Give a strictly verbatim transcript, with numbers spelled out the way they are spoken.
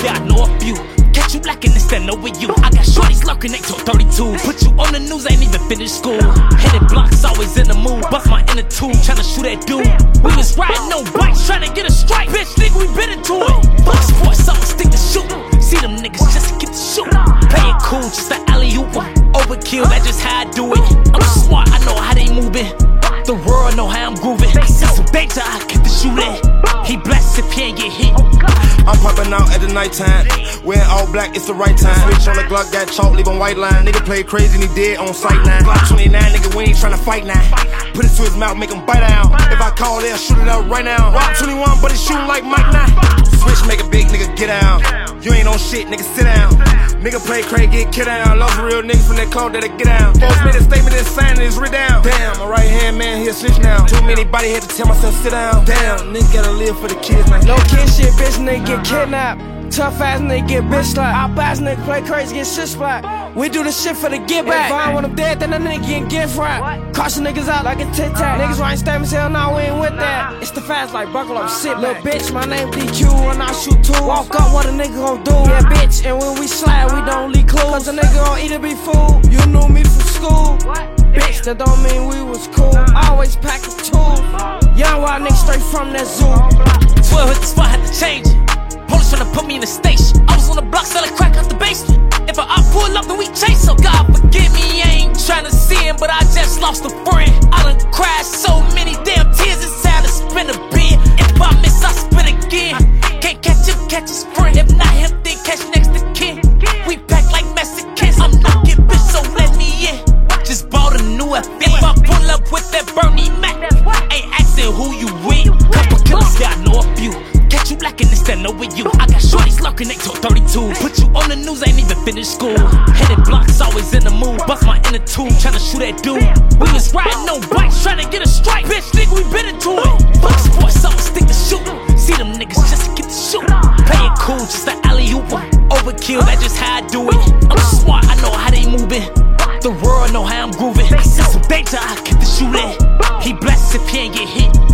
yeah, I know a few. Catch you lacking and stand over you. I got shorties lurking, they talk thirty-two. Put you on the news, ain't even finished school. Hitting blocks, always in the mood. Bust my inner tube, tryna shoot that dude. We was riding on bikes, tryna get a strike. Bitch, nigga, we been into it. Fuck sports, I'ma stick to shoot. See them niggas just to get the shoot. Play it cool, just an alley-oop. Overkill, that's just how I do it. I'm smart, I know how they moving. The world know how I'm grooving. See some danger, I get the shooting. He blessed if he ain't get hit. I'm popping out at the nighttime. Wearing all black, it's the right time. Switch on the Glock, got chalk, leave on white line. Nigga play crazy and he dead on sight now. Glock twenty-nine, nigga, we ain't tryna fight now. Put it to his mouth, make him bite out. If I call, they'll shoot it out right now. Rock twenty-one, but he shooting like Mike now. Switch, make a big nigga get out. You ain't on shit, nigga, sit down. Nigga play crazy, get kid down. Lost real niggas from that call that'll get down. Folks made a statement that's signed and it's written down. Damn, my right hand man, he'll switch now. Too many body had to tell myself sit down. Damn, nigga gotta live for the kids now. No kid shit, bitch, nigga get kidnapped. Tough ass nigga get bitch slapped. Our ass nigga play crazy, get shit splat. We do the shit for the get back. If I want them dead, then the nigga get gift wrap. Caution niggas out like a tic tac. Niggas writing statements, hell nah, we ain't with that. It's the fast like buckle up, sit back. Little bitch, my name D Q and I shoot two. Walk up, what a nigga gon' do? Yeah, bitch, and when we slide, we don't leave clues. Cause a nigga gon' either be fool. You knew me from school. Bitch, that don't mean we was cool. Always pack a tool. Young wild nigga straight from that zoo. twelve hit the spot, had to change it. Police tryna put me in the station. I was on the block selling crack out the basement. If I, I pull up, then we chase him. God forgive me, I ain't tryna see him, but I just lost a friend. I done cried so many damn tears, it's time to spin a bin. If I miss, I spin again. Can't catch him, catch his friend. If not him, then catch next to kin. We pack like Mexicans. I'm knocking, bitch, so let me in. Just bought a new F. If I pull up with that Bernie Mac, ain't asking who you with. Couple killers, yeah, I know a few. Catch you lacking and stand over you. I got shorties lurking, they talk thirty-two. Put you on the news, ain't even finished school. Hitting blocks, always in the mood. Bust my inner tube, tryna shoot that dude. We was riding on bikes, tryna get a strike. Bitch, nigga, we been into it. Fuck sports, I'ma stick to shoot. See them niggas just to get the shoot. Play it cool, just an alley-oop. Overkill, that's just how I do it. I'm smart, I know how they moving. The world know how I'm grooving. See some danger, I get the shooting. He blessed if he ain't get hit.